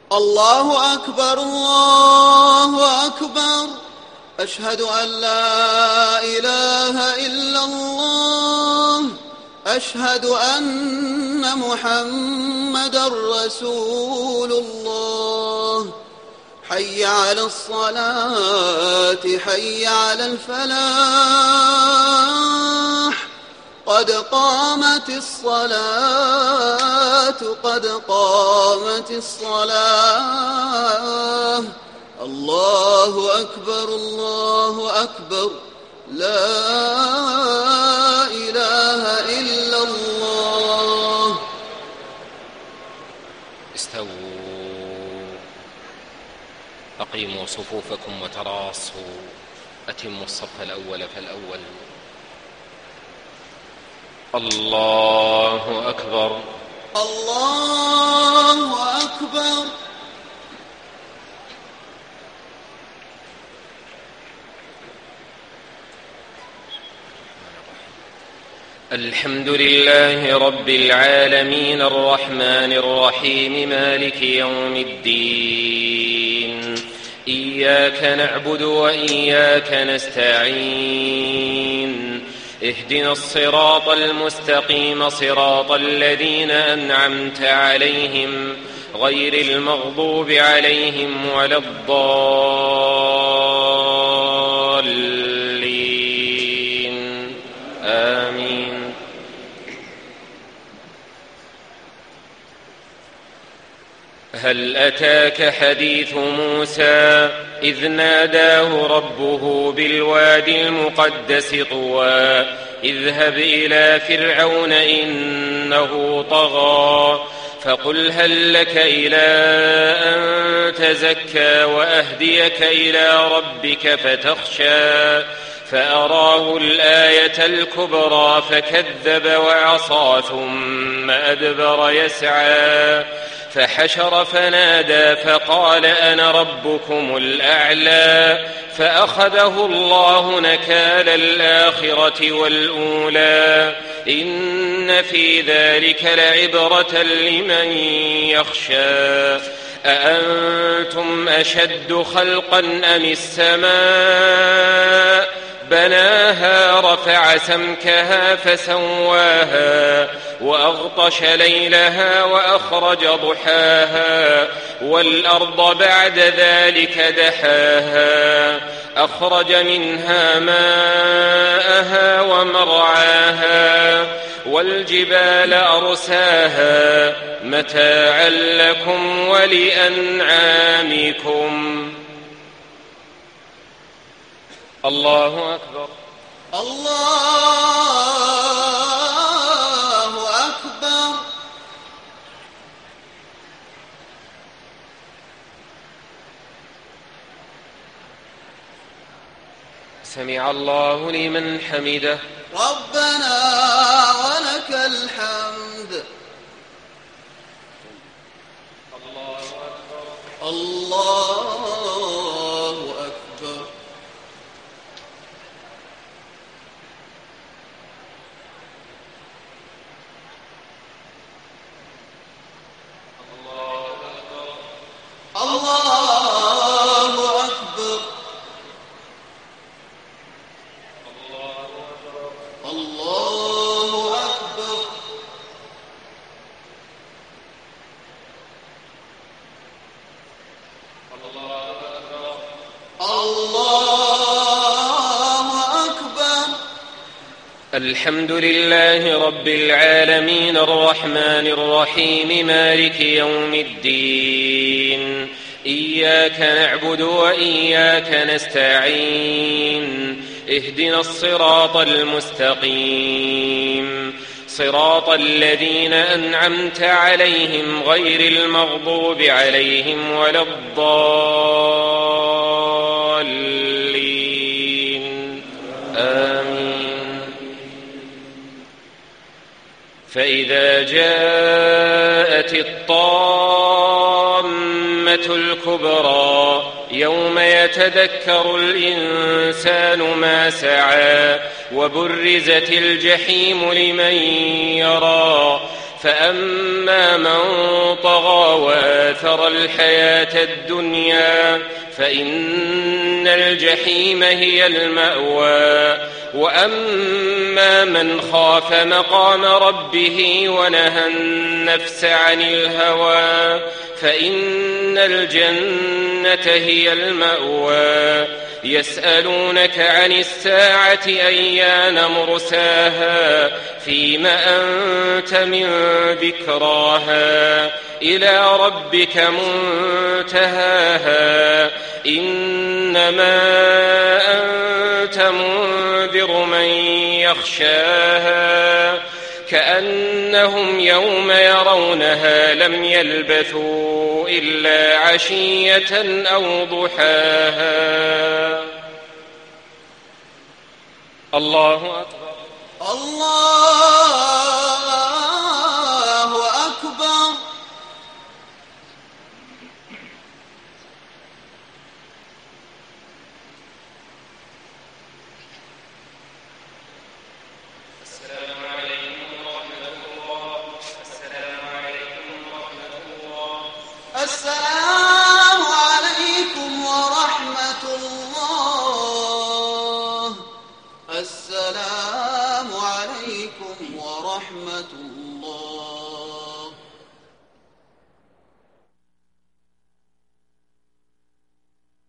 الله أكبر الله أكبر. أشهد أن لا إله إلا الله. أشهد أن محمدًا رسول الله. حي على الصلاة حي على الفلاح. قد قامت الصلاة قد قامت الصلاة. الله أكبر الله أكبر. لا إله إلا الله. استووا، أقيموا صفوفكم وتراصوا، أتموا الصف الأول فالأول. الله أكبر الله أكبر. الحمد لله رب العالمين الرحمن الرحيم مالك يوم الدين. إياك نعبد وإياك نستعين. اهدنا الصراط المستقيم صراط الذين أنعمت عليهم غير المغضوب عليهم ولا الضالين. آمين. هل أتاك حديث موسى إذ ناداه ربه بالوادي المقدس طوى اذهب إلى فرعون إنه طغى فقل هل لك إلى أن تزكى وأهديك إلى ربك فتخشى فأراه الآية الكبرى فكذب وعصى ثم أدبر يسعى فحشر فنادى فقال أنا ربكم الأعلى فأخذه الله نكال الآخرة والأولى إن في ذلك لعبرة لمن يخشى أأنتم أشد خلقا أم السماء بناها رفع سمكها فسواها وأغطش ليلها وأخرج ضحاها والأرض بعد ذلك دحاها أخرج منها ماءها ومرعاها والجبال أرساها متاعا لكم ولأنعامكم. الله أكبر الله أكبر. سمع الله لمن حمده. ربنا ولك الحمد. الله أكبر الله أكبر. الله أكبر. الله أكبر. الله أكبر. الحمد لله رب العالمين الرحمن الرحيم مالك يوم الدين. إياك نعبد وإياك نستعين. اهدنا الصراط المستقيم صراط الذين أنعمت عليهم غير المغضوب عليهم ولا الضالين. آمين. فإذا جاءت الطامة الكبرى يوم يتذكر الإنسان ما سعى وبرزت الجحيم لمن يرى فأما من طغى وآثر الحياة الدنيا فإن الجحيم هي المأوى. وأما من خاف مقام ربه ونهى النفس عن الهوى فإن الجنة هي المأوى. يسألونك عن الساعة أيان مرساها فيم أنت من ذكراها إلى ربك منتهاها إنما أنت منذر من يخشاها كأنهم يوم يرونها لم يلبثوا إلا عشية أو ضحاها. الله أكبر. الله أكبر. السلام عليكم ورحمة الله. السلام عليكم ورحمة الله.